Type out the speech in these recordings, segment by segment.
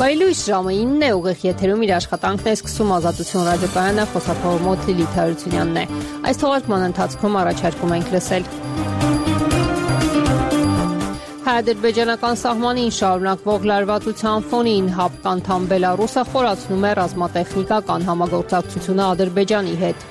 Բարելույս ժամը 9 է, ուղիղ եթերում իր աշխատանքն է սկսում Ազատություն ռադիոկայանը, խոսափողը մոտ Լիլիթ Հարությունյանն է։ Այս թողարկման ընթացքում առաջարկում ենք լսել. Հայ-ադրբեջանական սահմանին շարունակվող լարվածության ֆոնին ՀԱՊԿ անդամ Բելարուսը խորացնում է ռազմատեխնիկական համագործակցությունը Ադրբեջանի հետ։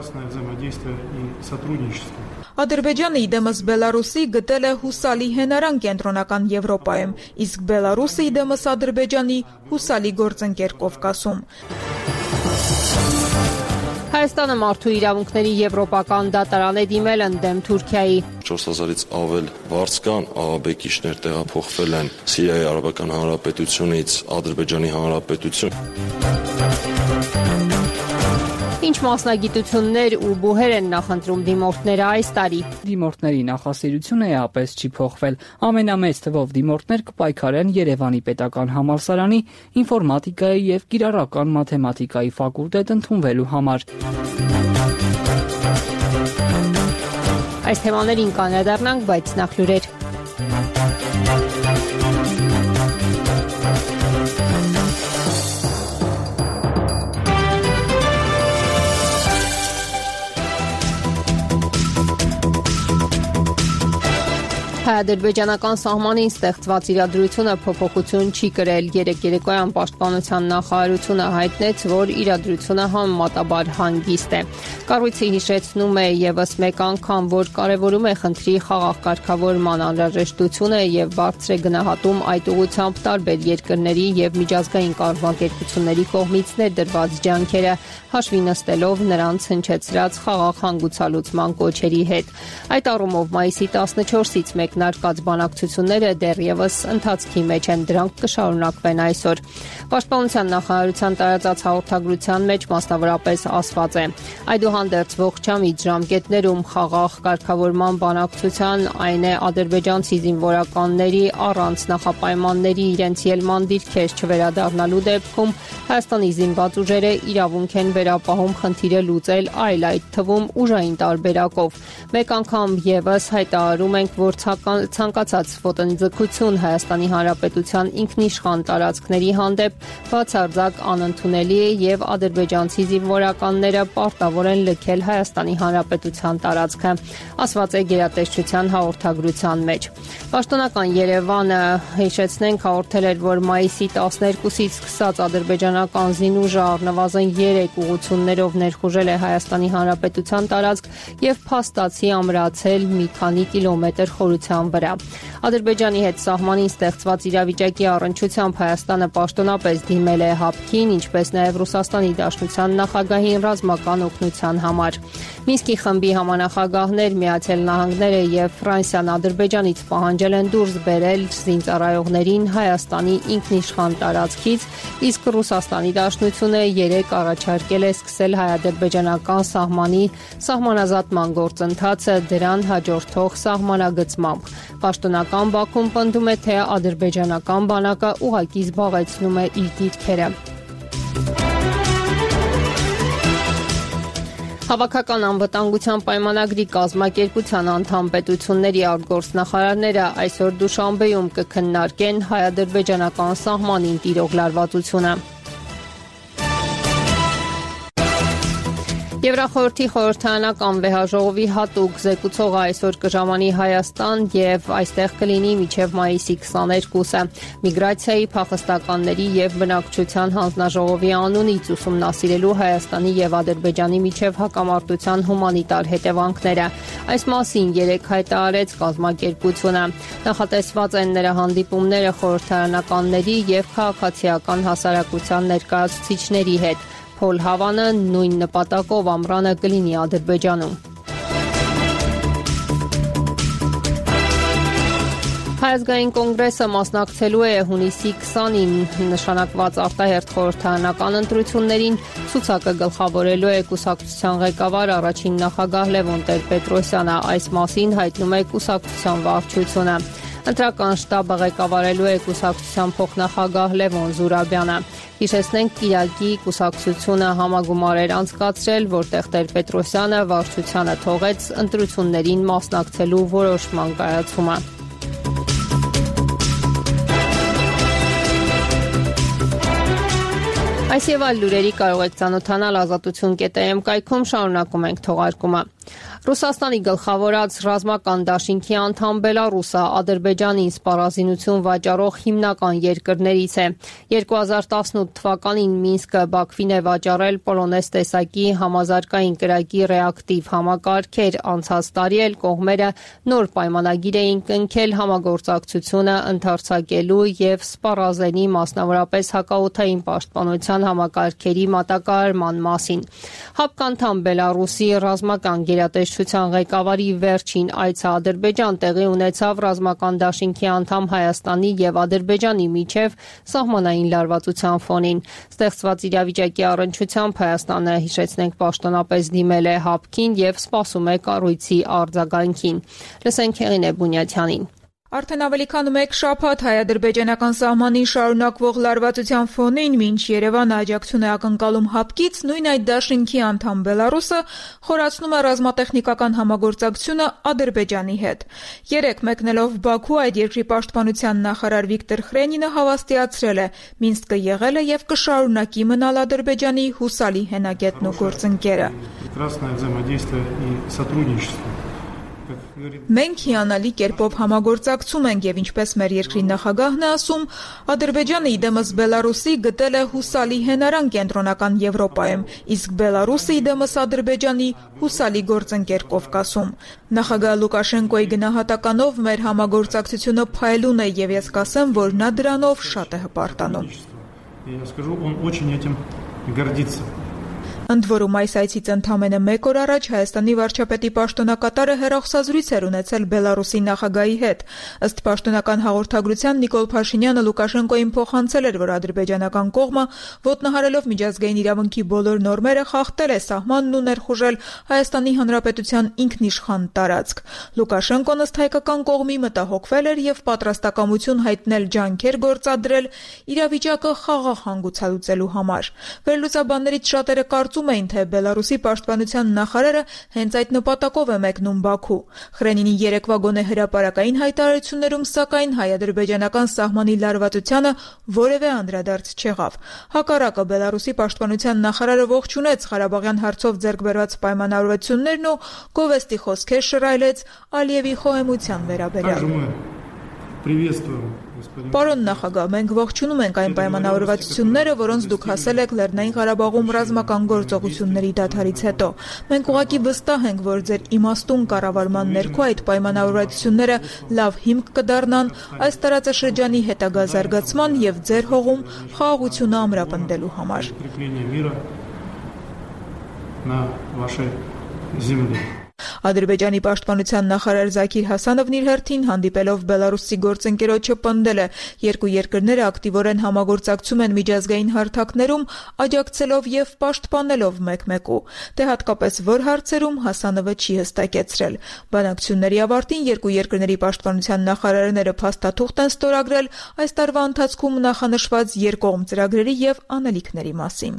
Ադրբեջանը իդեմս Բելարուսի գտել է հուսալի հենարան կենտրոնական Եվրոպայում, իսկ Բելարուսը իդեմս Ադրբեջանի հուսալի գործընկեր Կովկասում։ Հայաստանը մարդու իրավունքների եվրոպական դատարան է դիմել ընդդեմ Թուրքիայի։ 4000-ից ավել վարձկան ԱԱԲ-կիչներ տեղափոխվել են Սիրիայի Արաբական Հանրապետությունից Ադրբեջանի Հանրապետություն։ Ինչ մասնագիտություններ ու բուհեր են նախընտրում դիմորդները այս տարի։ Դիմորդների նախասիրությունը էապես չի փոխվել։ Ամենամեծ թվով դիմորդներ կպայքարեն Երևանի պետական համալսարանի ինֆորմատիկայի եւ կիրառական մաթեմատիկայի ֆակուլտետ ընդունվելու համար։ Այս թեմաներին կանրադառնանք, բայց նախ լուրեր։ Հայ-ադրբեջանական սահմանին ստեղծված իրադրությունը փոփոխություն չի կրել։ Երեկ երեկոյան պաշտպանության նախարարությունը հայտնեց, որ իրադրությունը համեմատաբար հանգիստ է։ Կառույցը հիշեցնում է եւս մեկ անգամ, որ կարևորում է խնդրի խաղաղ կարգավորման անհրաժեշտությունը եւ բարձր է գնահատում այդ ուղղությամբ տարբեր երկրների եւ միջազգային կազմակերպությունների կողմից ներդրված ջանքերը, հաշվի նստելով նրանց հնչեցրած խաղաղ հանգուցալուծման կոչերի հետ։ Այդ առումով մայիսի 14-ից մեկնարկած բանակցությունները դեռևս ընթացքի մեջ են, դրանք կշարունակվեն այսօր։ Պաշտպանության նախարարության տարածած հաղորդագրության մեջ մասնավորապես ասված է. Այդուհանդերձ ողջամիտ ժամկետներում խաղաղ կարգավորման բանակցության, այն է ադրբեջանցի զինվորականների առանց նախապայմանների իրենց ելման դիրքեր չվերադառնալու դեպքում Հայաստանի զինված ուժերը իրավունք են վերապահում խնդիրը լուծել այլ, այդ թվում ուժային տարբերակով։ Մեկ անգամ եւս հայտարարում ենք, որ ցանկացած ոտնձգություն Հայաստանի Հանրապետության ինքնիշխան տարածքների հանդեպ բացարձակ անընդունելի է եւ ադրբեջանցի զինվորականները պարտավոր են լքել Հայաստանի Հանրապետության տարածքը, ասված է գերատեսչության հաղորդագրության մեջ։ Պաշտոնական Երևանը, հիշեցնենք, հաղորդել էր, որ մայիսի 12-ից սկսած ադրբեջանական զինուժը առնվազն 3 ուղղություններով ներխուժել է Հայաստանի Հանրապետության տարածք եւ փաստացի ամրացել մի քանի կիլոմետր խորության վրա։ Ադրբեջանի հետ սահմանին ստեղծված իրավիճակի առնչությամբ Հայաստանը պաշտոնապես դիմել է ՀԱՊԿ-ին, ինչպես նաև Ռուսաստանի Դաշնության նախագահին ռազմական օգնության համար։ Մինսկի խմբի համանախագահներ, Միացյալ Նահանգները եւ Ֆրանսիան Ադրբեջանից պահանջել են դուրս բերել զինծառայողներին Հայաստանի ինքնիշխան տարածքից, իսկ Ռուսաստանի Դաշնությունը երեկ առաջարկել է սկսել հայ-ադրբեջանական սահմանի սահմանազատման գործընթացը դրան հաջորդող սահմանագծմամբ։ Պաշտոնական Բաքուն պնդում է, թե ադրբեջանական բանակը ուղղակի զբաղեցնում է իր դիրքերը։ Հավաքական անվտանգության պայմանագրի կազմակերպության անդամ պետությունների արտգործնախարարները այսօր Դուշանբեում կքննարկեն հայ-ադրբեջանական սահմանին տիրող լարվածությունը։ Եվրախորհրդի խորհրդարանական վեհաժողովի հատուկ զեկուցողը այսօր կժամանի Հայաստան եւ այստեղ կլինի մինչեւ մայիսի 22-ը։ Միգրացիայի, փախստականների եւ բնակչության հանձնաժողովի անունից ուսումնասիրելու Հայաստանի եւ Ադրբեջանի միջեւ հակամարտության հումանիտար հետևանքները։ Այս մասին երեկ հայտարարեց կազմակերպությունը։ Նախատեսված են նրա հանդիպումները խորհրդարանականների եւ քաղաքացիական հասարակության ներկայացուցիչների հետ։ Փոլ Հավանը նույն նպատակով ամռանը կլինի Ադրբեջանում։ Հայազգային կոնգրեսը մասնակցելու է հունիսի 20-ին նշանակված արտահերթ խորհրդարանական ընտրություններին, ցուցակը գլխավորելու է կուսակցության ղեկավար առաջին նախագահ Լևոն Տեր-Պետրոսյանը, այս մասին հայտնում է կուսակցության վարչությունը։ Ընտրական շտաբը ղեկավարելու է կուսակցության փոխնախագահ Լևոն Զուրաբյանը։ Հիշեցնենք, Կիրակի կուսակցությունը համագումար էր անցկացրել, որտեղ Տեր-Պետրոսյանը վարչությանը թողեց ընտրություններին մասնակցելու որոշման կայացումը։ Այս եւ այլ լուրերի կարող եք ծանոթանալ azatutun.am կայքում, շարունակում ենք թողարկումը։ Ռուսաստանի գլխավորած ռազմական դաշինքի անդամ Բելարուսը Ադրբեջանին սպառազինություն վաճառող հիմնական երկրներից է։ 2018 թվականին Մինսկը Բաքվին է վաճառել պոլոնեզ տեսակի համազարգային կրակի ռեակտիվ համակարգեր, անցած տարի էլ կողմերը նոր պայմանագիր էին կնքել համագործակցությունը ընդարձակելու եւ սպառազենի, մասնավորապես հակաօդային պաշտպանության համակարգերի մատակարարման մասին։ Հապկանդամ Բելարուսի ռազմական գերատեսչության ղեկավարի վերջին այցը Ադրբեջան տեղի ունեցավ ռազմական դաշինքի անդամ Հայաստանի եւ Ադրբեջանի միջև սահմանային լարվածության ֆոնին։ Ստեղծված իրավիճակի առնչությամբ Հայաստանը, հիշեցնենք, պաշտոնապես դիմել է ՀԱՊԿ-ին եւ սպասում է կառույցի արձագանքին։ Լսենք Հեղինե Բունյաթյանին։ Արդեն ավելի քան մեկ շաբաթ հայ-ադրբեջանական սահմանին շարունակվող լարվածության ֆոնին, մինչ Երևանը աջակցություն է ակնկալում ՀԱՊԿ-ից, նույն այդ դաշինքի անդամ Բելարուսը խորացնում է ռազմատեխնիկական համագործակցությունը Ադրբեջանի հետ։ Երեկ մեկնելով Բաքու, այդ երկրի պաշտպանության նախարար Վիկտոր Խրենինը հավաստիացրել է՝ Մինսկը եղել է եւ կշարունակի մնալ Ադրբեջանի հուսալի հենագետն ու գործընկերը։ Մենք հիանալի կերպով համագործակցում ենք եւ ինչպես մեր երկրի նախագահն է ասում, Ադրբեջանը իդեմս Բելարուսի գտել է հուսալի հենարան կենտրոնական Եվրոպայում, իսկ Բելարուսը իդեմս Ադրբեջանի հուսալի գործընկեր Կովկասում։ Նախագահ Լուկաշենկոյի գնահատականով մեր համագործակցությունը փայլուն է եւ ես կասեմ, որ նա դրանով շատ է հպարտանում։ Ընդ որում այս այցից ընդամենը մեկ օր առաջ Հայաստանի վարչապետի պաշտոնակատարը հեռախոսազրույց էր ունեցել Բելարուսի նախագահի հետ։ Ըստ պաշտոնական հաղորդագրության Նիկոլ Փաշինյանը Լուկաշենկոյին փոխանցել էր, որ ադրբեջանական կողմը ոտնահարելով միջազգային իրավունքի բոլոր նորմերը խախտել է սահմանն ու ներխուժել Հայաստանի Հանրապետության ինքնիշխան տարածք։ Լուկաշենկոն ըստ հայկական կողմի մտահոգվել էր եւ պատրաստակամություն հայտնել ջանքեր գործադրել իրավիճակը խաղաղ հանգուցալուծելու համար։ Վերլուծաբաններից շատերը կարծում էին, թե Բելարուսի պաշտպանության նախարարը հենց այդ նպատակով է մեկնում Բաքու։ Խրենինի երեկվա գոնե հրապարակային հայտարարություններում, սակայն հայ-ադրբեջանական սահմանի լարվածությանը որևէ անդրադարձ չեղավ։ Հակառակը Բելարուսի պաշտպանության նախարարը ողջունեց Ղարաբաղյան հարցով ձեռք բերված պայմանավորվածություններն ու գովեստի խոսքեր շռայլեց Ալիևի խոհեմության վերաբերյալ։ Պարոն նախագահ, մենք ողջունում ենք այն պայմանավորվածությունները, որոնց դուք հասել եք Լեռնային Ղարաբաղում ռազմական գործողությունների դադարից հետո։ Մենք ուղղակի վստահ ենք, որ ձեր իմաստուն կառավարման ներքո այդ պայմանավորվածությունները լավ հիմք կդառնան այս տարածաշրջանի հետագա զարգացման եւ ձեր հողում խաղաղությունը ամրապնդելու համար։ Ադրբեջանի պաշտպանության նախարար Զաքիր Հասանովն իր հերթին հանդիպելով Բելարուսի գործընկերոջը պնդել է, երկու երկրները ակտիվորեն համագործակցում են միջազգային հարթակներում, աջակցելով եւ պաշտպանելով մեկ-մեկու։ Դե հատկապես որ հարցերում Հասանովը չի հստակեցրել։ Բանակցությունների ավարտին երկու երկրների պաշտպանության նախարարները փաստաթուղթ են ստորագրել այս տարվա ընթացքում նախանշված երկկողմ ծրագրերի եւ անելիքների մասին։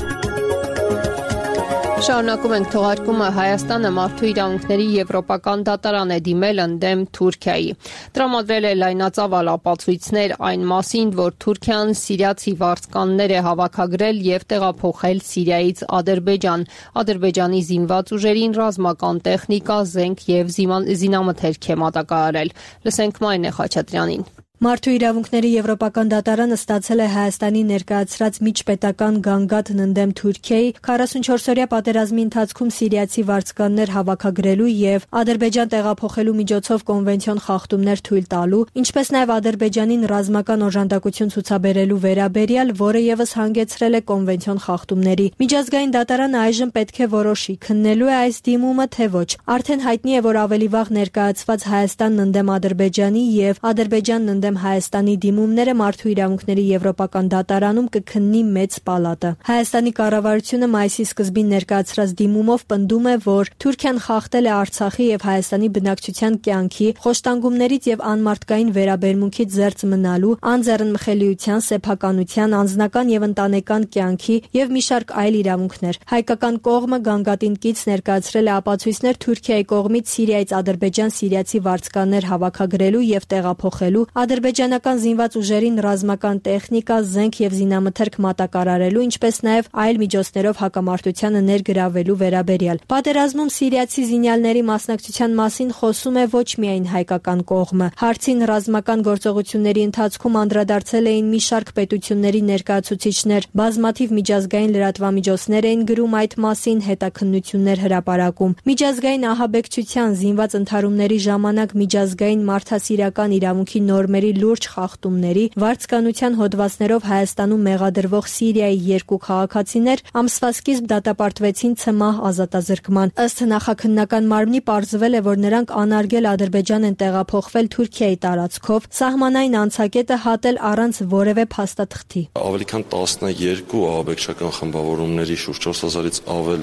Շարունակում ենք թողարկումը։ Հայաստանը մարդու իրավունքների եվրոպական դատարան է դիմել ընդդեմ Թուրքիայի։ Տրամադրել է լայնածավալ ապացույցներ այն մասին, որ Թուրքիան սիրիացի վարձկաններ է հավաքագրել եւ տեղափոխել Սիրիայից Ադրբեջան։ Ադրբեջանի զինված ուժերին ռազմական տեխնիկա, զենք եւ զինամթերք է մատակարարել։ Լսենք Մարինե Խաչատրյանին։ Մարդու իրավունքների եվրոպական դատարանը ստացել է Հայաստանի ներկայացրած միջպետական գանգատն ընդդեմ Թուրքիայի 44-օրյա պատերազմի ընթացքում սիրիացի վարձկաններ հավաքագրելու եւ Ադրբեջան տեղափոխելու միջոցով կոնվենցիոն խախտումներ թույլ տալու, ինչպես նաեւ Ադրբեջանին ռազմական օժանդակություն ցուցաբերելու վերաբերյալ, որը եւս հանգեցրել է կոնվենցիոն խախտումների։ Միջազգային դատարանը այժմ պետք է որոշի, քննելու է այս դիմումը թե ոչ։ Արդեն հայտնի է, որ ավելի վաղ ներկայացված Հայաստանն ընդդեմ Ադրբեջանի եւ Ադրբեջանն ընդդեմ Հայաստանի դիմումները մարդու իրավունքների եվրոպական դատարանում կքննի մեծ պալատը։ Հայաստանի կառավարությունը մայիսի սկզբին ներկայացրած դիմումով պնդում է, որ Թուրքիան խախտել է Արցախի եւ Հայաստանի բնակչության կյանքի, խոշտանգումներից եւ անմարդկային վերաբերմունքից զերծ մնալու, անձեռնմխելիության, սեփականության, անձնական եւ ընտանեկան կյանքի եւ մի շարք այլ իրավունքներ։ Հայկական կողմը գանգատին կից ներկայացրել է ապացույցներ Թուրքիայի կողմից Սիրիայից Ադրբեջան սիրիացի վարձկաններ հավաքագրելու եւ տեղափոխելու, ադրբեջանական զինված ուժերին ռազմական տեխնիկա, զենք եւ զինամթերք մատակարարելու, ինչպես նաեւ այլ միջոցներով հակամարտությանը ներգրավելու վերաբերյալ։ Պատերազմում սիրիացի զինյալների մասնակցության մասին խոսում է ոչ միայն հայկական կողմը։ Հարցին ռազմական գործողությունների ընթացքում անդրադարձել էին մի շարք պետությունների ներկայացուցիչներ, բազմաթիվ միջազգային լրատվամիջոցներ էին գրում այդ մասին, հետաքննություններ հրապարակում։ Միջազգային ահաբեկչության, զինված ընդհարումների ժամանակ միջազգային մարդասիրական իրավունքի նորմերի լուրջ խախտումների, վարձկանության հոդվածներով Հայաստանում մեղադրվող Սիրիայի 2 քաղաքացիներ ամսվա սկիզբ դատապարտվեցին ցմահ ազատազրկման։ Ըստ նախաքննական մարմնի պարզվել է, որ նրանք անարգել Ադրբեջան են տեղափոխվել Թուրքիայի տարածքով, սահմանային անցակետը հատել առանց որևէ փաստաթղթի։ Ավելի քան 12 ահաբեկչական խմբավորումների շուրջ 4000-ից ավել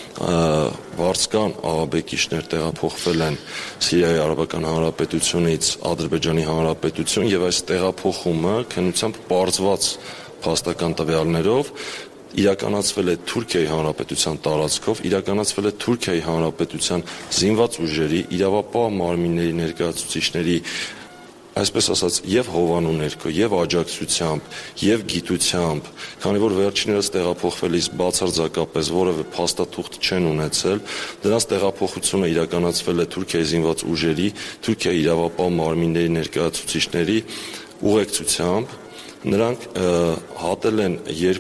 վարձկան ահաբեկիչներ տեղափոխվել են Սիրիայի Արաբական Հանրապետությունից Ադրբեջանի Հանրապետություն եւ այս տեղափոխումը քննությամբ պարզված փաստական տվյալներով իրականացվել է Թուրքիայի Հանրապետության տարածքով, իրականացվել է Թուրքիայի Հանրապետության զինված ուժերի, իրավապահ մարմինների ներկայացուցիչների, այսպես ասած, եւ հովանու ներքո, եւ աջակցությամբ, եւ գիտությամբ, քանի որ վերջիններս տեղափոխվելիս բացարձակապես որևէ փաստաթուղթ չեն ունեցել, դրանց տեղափոխությունը իրականացվել է Թուրքիայի զինված ուժերի, Թուրքիայի իրավապահ մարմինների ներկայացուցիչների ուղեկցությամբ։ Նրանք հատել են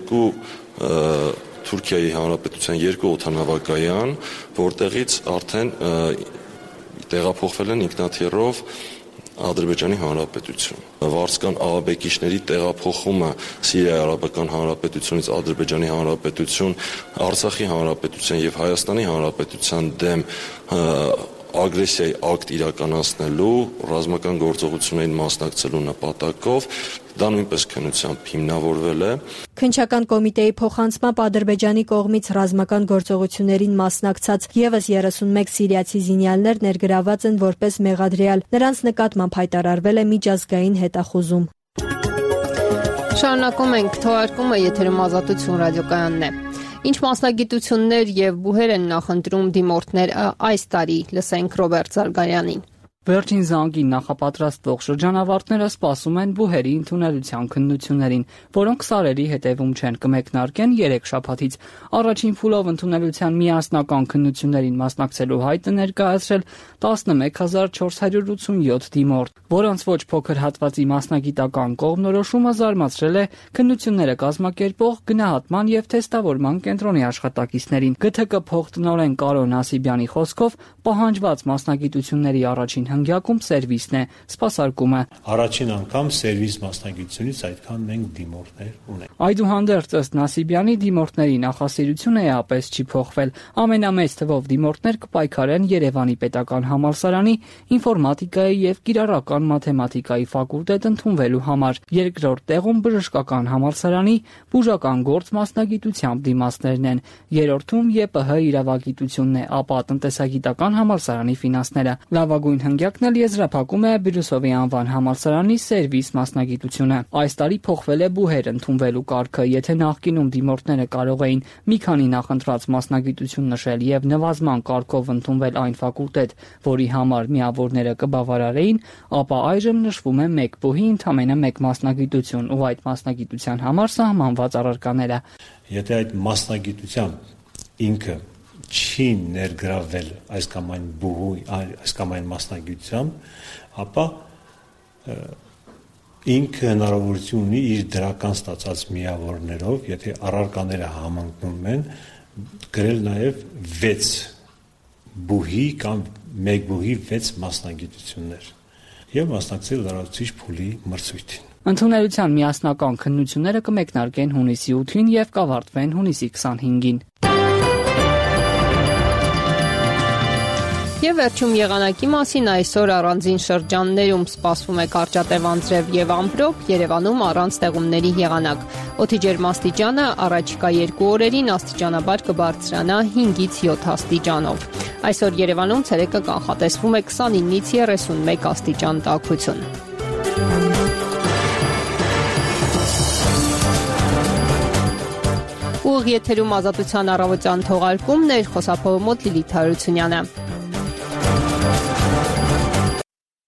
Թուրքիայի Հանրապետության 2 օդանավակայան, որտեղից արդեն տեղափոխվել են ինքնաթիռով Ադրբեջանի Հանրապետություն։ Վարձկան ահաբեկիչների տեղափոխումը Սիրիայի Արաբական Հանրապետությունից Ադրբեջանի Հանրապետություն, Արցախի Հանրապետության եւ Հայաստանի Հանրապետության դեմ ագրեսիայի ակտ իրականացնելու, ռազմական գործողություններին մասնակցելու նպատակով դա նույնպես քննությամբ հիմնավորվել է։ Քննչական կոմիտեի փոխանցմամբ Ադրբեջանի կողմից ռազմական գործողություններին մասնակցած եւս 31 սիրիացի զինյալներ ներգրաված են որպես մեղադրյալ։ Նրանց նկատմամբ հայտարարվել է միջազգային հետախուզում։ Շարունակում ենք թողարկումը, եթերում Ազատություն ռադիոկայանն է։ Ինչ մասնագիտություններ եւ բուհեր են նախընտրում դիմորդները այս տարի, լսենք Ռոբերտ Զարգարյանին։ Վերջին զանգին նախապատրաստվող շրջանավարտները սպասում են բուհերի ընդունելության քննություններին, որոնք սարերի հետևում չեն, կմեկնարկեն 3 շաբաթից։ Առաջին փուլով ընդունելության միասնական քննություններին մասնակցելու հայտը ներկայացրել 11487 դիմորդ, որոնց ոչ փոքր հատվածի մասնագիտական կողմնորոշումը զարմացրել է քննությունները կազմակերպող գնահատման եւ թեստավորման կենտրոնի աշխատակիցներին։ ԳԹԿ փոխտնօրեն Կարո Նասիբյանի խոսքով պահանջված մասնագիտությունների առաջին հնգյակում սերվիսն է, սպասարկումը։ Առաջին անգամ սերվիս մասնագիտությունից այդքան մենք դիմորդներ ունենք։ Այդուհանդերձ ըստ Նասիբյանի դիմորդների նախասիրությունը էապես չի փոխվել։ Ամենամեծ թվով դիմորդներ կպայքարեն Երևանի պետական համալսարանի ինֆորմատիկայի եւ կիրառական մաթեմատիկայի ֆակուլտետ ընդունվելու համար։ Երկրորդ տեղում բժշկական համալսարանի բուժական գործ մասնագիտությամբ դիմացներն են։ Երրորդում ԵՊՀ իրավագիտությունն է, ապա տնտեսագիտական համալսարանի ֆինանսները։ Լավագույն հնգյակն էլ եզրափակում է Բիրուսովի անվան համալսարանի սերվիս մասնագիտությունը։ Այս տարի փոխվել է բուհեր ընդունվելու կարգը, եթե նախկինում դիմորդները կարող էին մի քանի նախընտրած մասնագիտություն նշել եւ նվազման կարգով ընդունվել այն ֆակուլտետ, որի համար միավորները կբավարարեին, ապա այժմ նշվում է 1 բուհի ընդամենը 1 մասնագիտություն ու այդ մասնագիտության համար սահմանված առարկաները։ Եթե այդ մասնագիտությամբ ինքը չի ներգրավել այս կամ այն բուհու, այս կամ այն մասնագիտությամբ, ապա ինքը հնարավորություն ունի իր դրական ստացած միավորներով, եթե առարկաները համընկնում են, գրել նաև 6 բուհի կամ 1 բուհի 6 մասնագիտություններ եւ մասնակցել լրացուցիչ փուլի մրցույթին։ Ընդունելության միասնական քննությունները կմեկնարկեն հունիսի 8-ին եւ կավարտվեն հունիսի 25-ին։ Եվ վերջում եղանակի մասին այսօր առանձին շրջաններում սպասվում է կարճատև անձրև եւ ամպրոպ, Երևանում առանց ձեղումների եղանակ։ Օդի ջերմաստիճանը առաջիկա 2 օրերին աստիճանաբար կբարձրանա 5-ից 7 աստիճանով։ Այսօր Երևանում ցերեկը կանխատեսվում է 29-ից 31 աստիճան տաքություն։ Ուղիղ եթերում Ազատության առավոտյան թողարկումն էր, խոսափողը մոտ Լիլիթ Հարությունյանը։